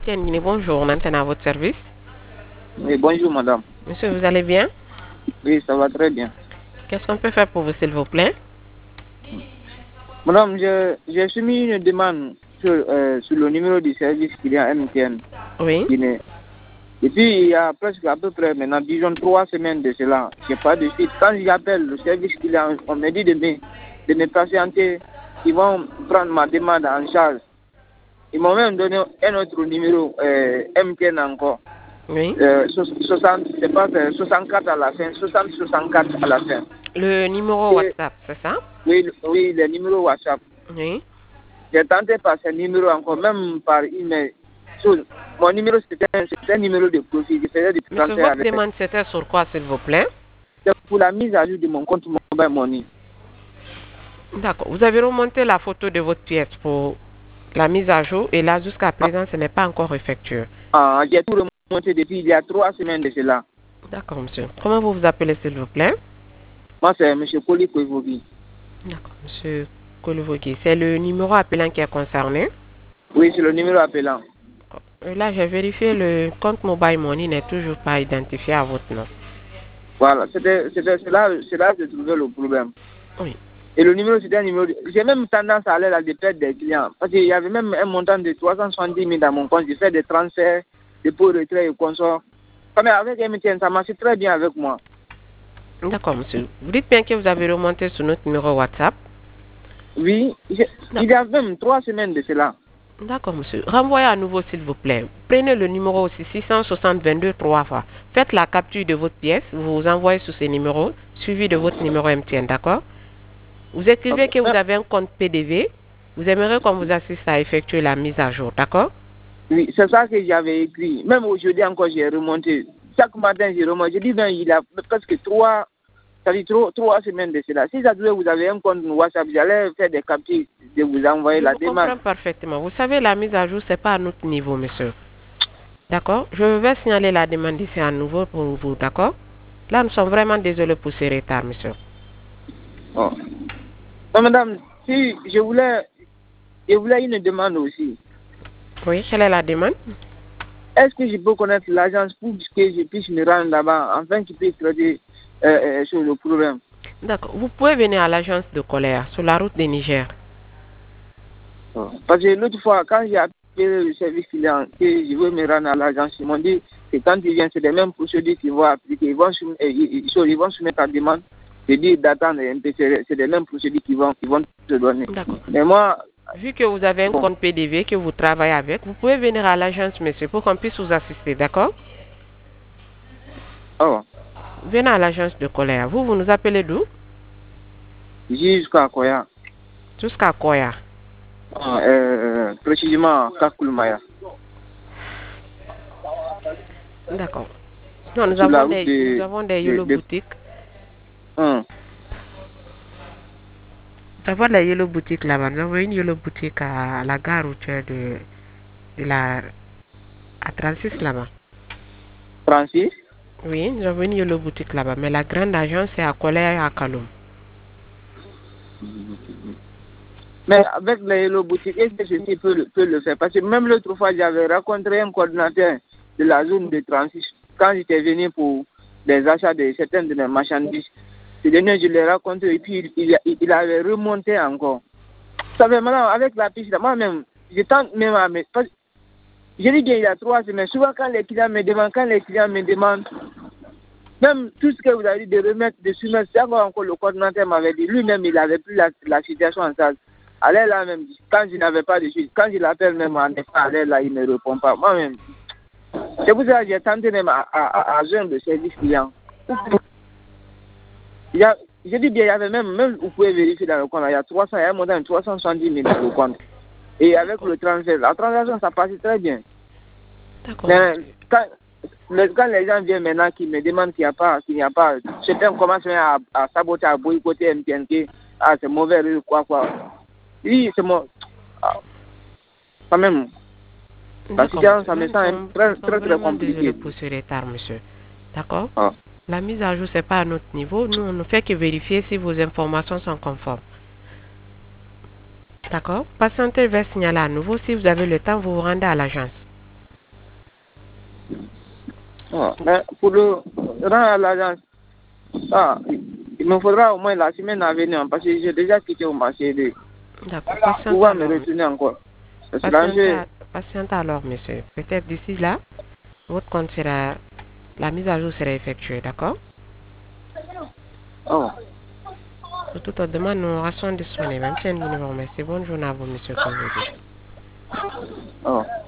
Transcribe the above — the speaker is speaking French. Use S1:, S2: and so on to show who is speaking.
S1: Tiens, bonjour, maintenant à votre service.
S2: Oui, bonjour madame.
S1: Monsieur, vous allez bien?
S2: Oui, ça va très bien.
S1: Qu'est-ce qu'on peut faire pour vous, s'il vous plaît?
S2: Madame, j'ai soumis une demande sur le numéro du service client MTN
S1: Oui.
S2: Guinée. Et puis, il y a presque à peu près maintenant, disons 3 semaines de cela. Je n'ai pas de suite. Quand j'appelle le service client, on me dit de me patienter. Ils vont prendre ma demande en charge. Ils m'ont même donné un autre numéro, MTN encore.
S1: Oui.
S2: 60, c'est pas 64 à la fin, 60-64 à la fin.
S1: Le numéro
S2: Et,
S1: WhatsApp, c'est ça?
S2: oui, le numéro WhatsApp.
S1: Oui.
S2: J'ai tenté par ce numéro encore, même par email. Mon numéro, c'était un numéro de profil. Je faisais du
S1: Monsieur,
S2: transfert
S1: votre
S2: avec.
S1: demande, c'était sur quoi, s'il vous plaît?
S2: C'est pour la mise à jour de mon compte Mobile Money.
S1: D'accord. Vous avez remonté la photo de votre pièce pour la mise à jour et là, jusqu'à présent, ce n'est pas encore effectué.
S2: J'ai tout remonté depuis il y a 3 semaines de cela.
S1: D'accord, monsieur. Comment vous vous appelez, s'il vous plaît?
S2: Moi, c'est M. Koli Koivogi.
S1: D'accord, monsieur Koulivogi. C'est le numéro appelant qui est concerné.
S2: Oui, c'est le numéro appelant.
S1: Là, j'ai vérifié le compte Mobile Money n'est toujours pas identifié à votre nom.
S2: Voilà, c'est là que j'ai trouvé le problème.
S1: Oui.
S2: Et le numéro, c'était un numéro. J'ai même tendance à aller à la perdre des clients. Parce qu'il y avait même un montant de 370 000 dans mon compte. J'ai fait des transferts, des pots de retrait et consorts. Mais avec MTN, ça marche très bien avec moi.
S1: D'accord, monsieur. Vous dites bien que vous avez remonté sur notre numéro WhatsApp.
S2: Oui, il y a même 3 semaines de cela.
S1: D'accord, monsieur. Renvoyez à nouveau, s'il vous plaît. Prenez le numéro aussi 660 22 3 fois. Faites la capture de votre pièce. Vous envoyez sur ce numéro, suivi de votre numéro MTN, d'accord? Vous écrivez
S2: Okay.
S1: que vous avez un compte PDV. Vous aimeriez qu'on vous assiste à effectuer la mise à jour, d'accord?
S2: Oui, c'est ça que j'avais écrit. Même aujourd'hui encore, j'ai remonté. Chaque matin, j'ai remonté. J'ai dit, ben, il a presque 3 semaines de cela. Si ça devait, vous avez un compte WhatsApp, j'allais faire des captures de vous envoyer
S1: Je
S2: la
S1: vous
S2: demande.
S1: comprends parfaitement. Vous savez, la mise à jour, c'est pas à notre niveau, monsieur. D'accord? Je vais signaler la demande ici à nouveau pour vous, d'accord? Là, nous sommes vraiment désolés pour ce retard, monsieur.
S2: Oh. Non, madame, si je voulais une demande aussi.
S1: Oui, quelle est la demande?
S2: Est-ce que je peux connaître l'agence pour que je puisse me rendre là-bas afin qu'ils puissent traiter sur le problème?
S1: D'accord. Vous pouvez venir à l'agence de colère sur la route de Niger.
S2: Oh. Parce que l'autre fois, quand j'ai appelé le service client que je veux me rendre à l'agence, ils m'ont dit que quand ils viennent, c'est les mêmes procédures qu'ils vont appliquer. Ils vont soumettre ta demande, te dire d'attendre un peu. C'est les mêmes procédures qu'ils vont te donner.
S1: D'accord.
S2: Mais moi,
S1: Vu que vous avez un
S2: bon,
S1: compte PDV que vous travaillez avec, vous pouvez venir à l'agence, monsieur, pour qu'on puisse vous assister, d'accord?
S2: oh,
S1: Venez à l'agence de colère. Vous nous appelez d'où?
S2: jusqu'à Koya.
S1: Jusqu'à Koya.
S2: Précisément, Kakulmaya.
S1: D'accord. Non, nous
S2: Sur la
S1: avons
S2: route
S1: des Yellow boutiques.
S2: Hum.
S1: Nous avons des Yellow boutiques là-bas. Nous avons une Yellow boutique à la gare routière de la à 36 là-bas.
S2: Francis?
S1: Oui, nous avons une Yellow boutique là-bas. Mais la grande agence c'est à Kolea et à Kaloum.
S2: Mais avec les Hello boutiques, est-ce que ceci peut le faire? Parce que même l'autre fois, j'avais rencontré un coordinateur de la zone de transit quand j'étais venu pour des achats de certaines de mes marchandises. Ce dernier, je l'ai rencontré et puis il avait remonté encore. Ça fait maintenant, avec la piste, moi-même, je tente même à me... Je dis bien il y a 3 semaines, souvent quand les clients me demandent, même tout ce que vous avez dit de remettre, de soumettre, c'est encore le coordinateur m'avait dit, lui-même, il n'avait plus la situation en salle. Allez là même, quand je n'avais pas de suite, quand je l'appelle même en effet, allez là, il ne répond pas. Moi-même, c'est pour ça que j'ai tenté même à joindre le service client. J'ai dit bien, il y avait même, vous pouvez vérifier dans le compte, il y a 300, il y a un montant de 370 000 dans le compte. Et avec le transfert, la transaction, ça passe très bien.
S1: D'accord.
S2: Mais quand les gens viennent maintenant qui me demandent qu'il n'y a pas, certains commencent à saboter, à boycotter MTNK, ah c'est mauvais, quoi. Oui, c'est moi. Quand même. La situation, ça me semble très, très, très compliqué.
S1: Désolé pour ce retard, monsieur. D'accord?
S2: Ah.
S1: La mise à jour, c'est pas à notre niveau. Nous, on ne fait que vérifier si vos informations sont conformes. D'accord? Patientez, je vais signaler à nouveau. Si vous avez le temps, vous vous rendez à l'agence.
S2: Oh, mais pour le rendre à l'agence, il me faudra au moins la semaine à venir parce que j'ai déjà quitté au marché de
S1: D'accord,
S2: pouvoir me retourner encore. Parce que là,
S1: patientez alors, monsieur. Peut-être d'ici là, votre compte sera, la mise à jour sera effectuée, d'accord?
S2: oh,
S1: Pour toute autre demande, nous restons disponibles. Merci, numéro. Merci. Bonne journée à vous, monsieur Convedi.
S2: oh.